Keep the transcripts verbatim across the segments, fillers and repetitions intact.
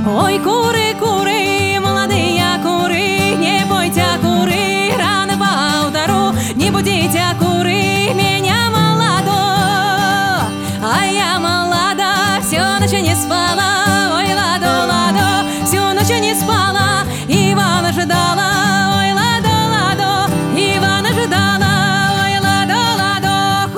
Ой, куры, куры, молодые куры, не бойте, куры, рано поутру, не будите, куры, меня молодо, а я молода, всю ночь не спала, ой, ладо, ладо, всю ночь не спала, Ивана ждала, ой, ладо, ладо, Ивана ждала, ой, ладо, ладо.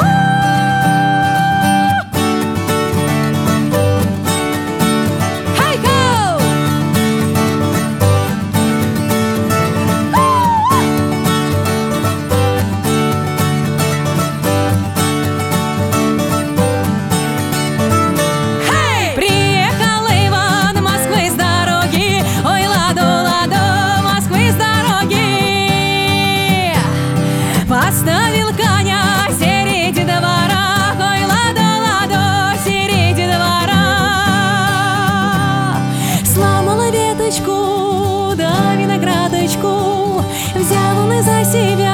Поставил коня среди двора, ой, ладо, ладо, среди двора. Сломала веточку, да виноградочку, взял он и за себя.